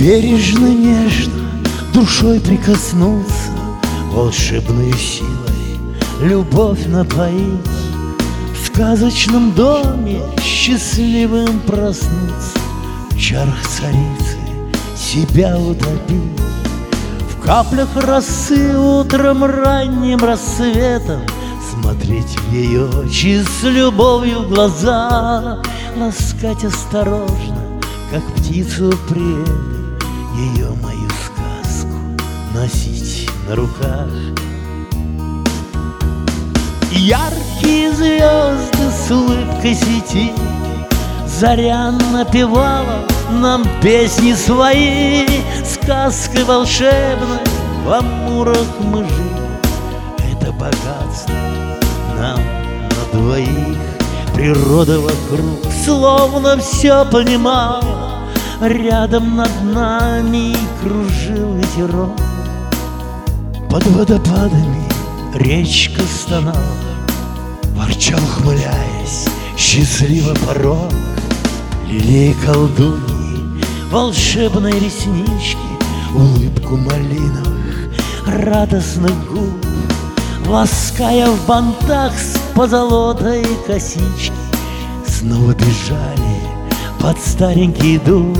Бережно, нежно душой прикоснуться, волшебной силой любовь напоить, в сказочном доме счастливым проснуться, в чарах царицы себя утопить, в каплях росы утром ранним рассветом смотреть в ее очи с любовью в глаза, ласкать осторожно, как птицу прель, ее мою сказку носить на руках. Яркие звезды с улыбкой светили, заря напевала нам песни свои, сказкой волшебной в Амурах мы жили. Это богатство нам на двоих, природа вокруг словно все понимала, рядом над нами кружил ветерок, под водопадами речка стонала, ворчал, ухмыляясь, счастливо порог, лилии колдуньи, волшебной реснички, улыбку малиновых, радостных губ, лаская в бантах с позолотой косички, снова бежали под старенький дуб,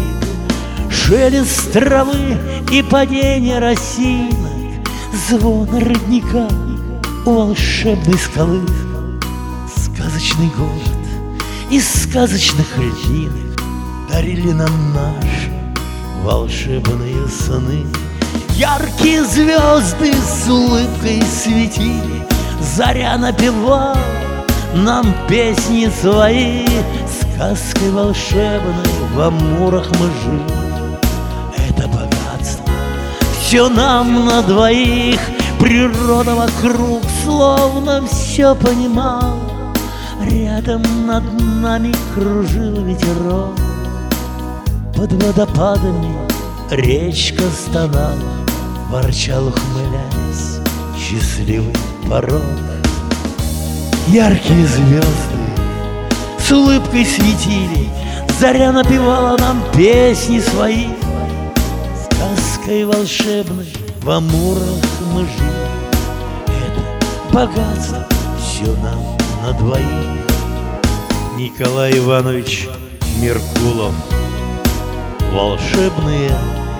шелест травы и падение росинок, звон родника у волшебной скалы. Сказочный город из сказочных льдинок дарили нам наши волшебные сны. Яркие звезды с улыбкой светили, заря напевала нам песни свои, сказкой волшебной в Амурах мы жили. Это богатство все нам на двоих, природа вокруг словно все понимала, рядом над нами кружил ветерок, под водопадами речка стонала, ворчал, ухмыляясь, счастливый порог. Яркие звезды с улыбкой светили, заря напевала нам песни свои, сказкой волшебной в Амурах мы жили. Это богатство все нам на двоих. Николай Иванович Меркулов. Волшебные